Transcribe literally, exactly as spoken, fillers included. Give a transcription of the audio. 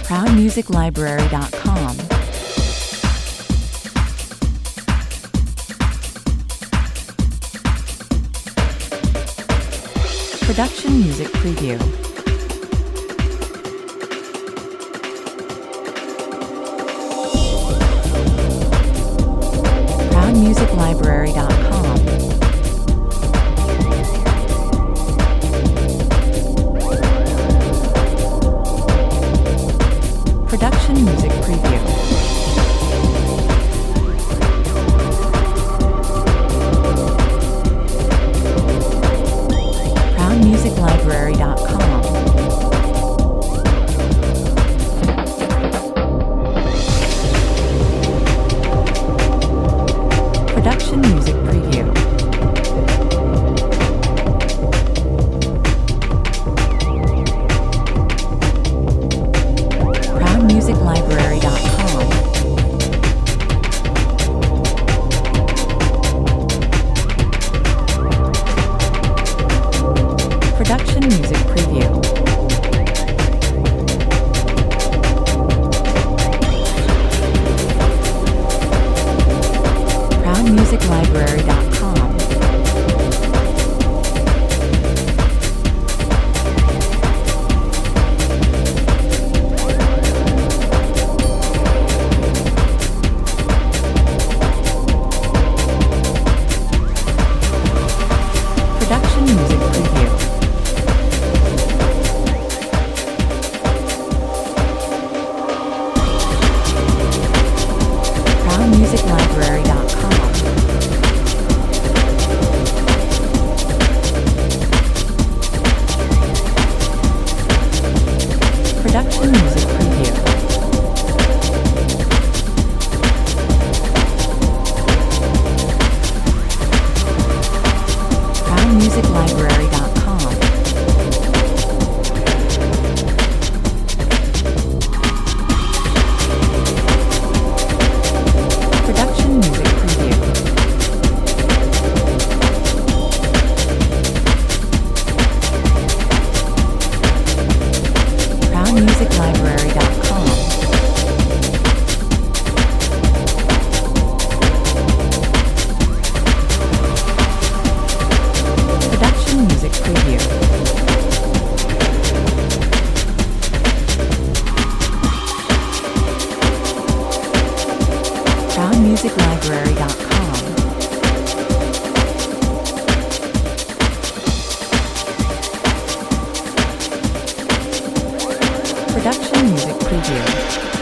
proud music library dot com. Production Music Preview. proud music library dot com. Production Music Preview. proud music library dot com. Production Music Preview. proud music library dot com. Production Music Preview. proud music library dot com. Production Music Preview. proud music library dot com. Production Music Preview. proud music library dot com. Production Music Preview. proud music library dot com. Production Music Preview. proud music library dot com. Production Music Preview.